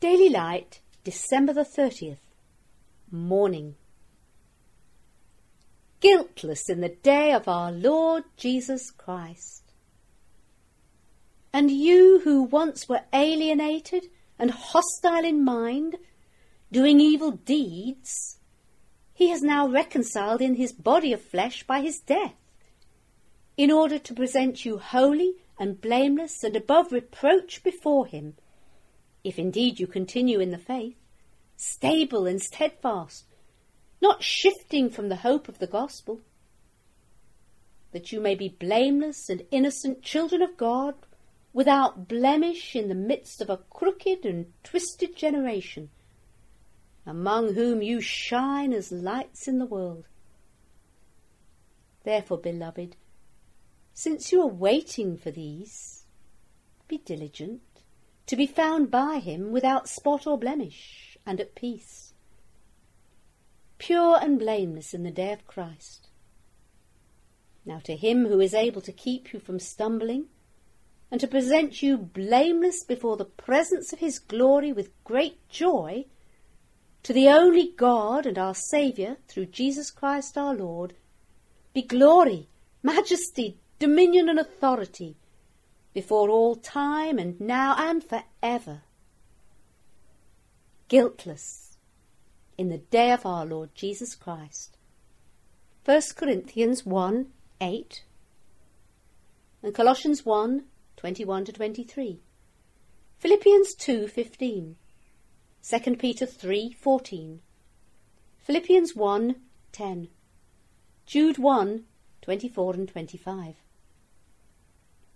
Daily Light, December the 30th. Morning. Guiltless in the day of our Lord Jesus Christ. And you who once were alienated and hostile in mind, doing evil deeds, he has now reconciled in his body of flesh by his death, in order to present you holy and blameless and above reproach before him, if indeed you continue in the faith, stable and steadfast, not shifting from the hope of the gospel, that you may be blameless and innocent children of God, without blemish in the midst of a crooked and twisted generation, among whom you shine as lights in the world. Therefore, beloved, since you are waiting for these, be diligent to be found by him without spot or blemish, and at peace, pure and blameless in the day of Christ. Now to him who is able to keep you from stumbling, and to present you blameless before the presence of his glory with great joy, to the only God and our Saviour, through Jesus Christ our Lord, be glory, majesty, dominion and authority, before all time and now and for ever. Guiltless in the day of our Lord Jesus Christ. 1 Corinthians 1:8 and Colossians 1:21-23, Philippians 2:15, 2 Peter 3:14, Philippians 1:10, Jude 1:24 and 25.